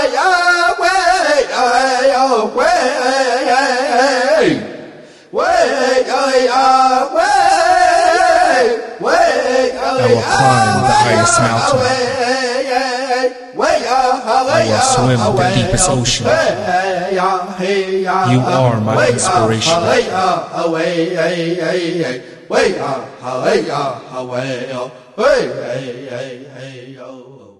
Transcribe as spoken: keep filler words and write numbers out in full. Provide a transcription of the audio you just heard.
climb the highest mountain. I will swim the deepest ocean. You are my inspiration.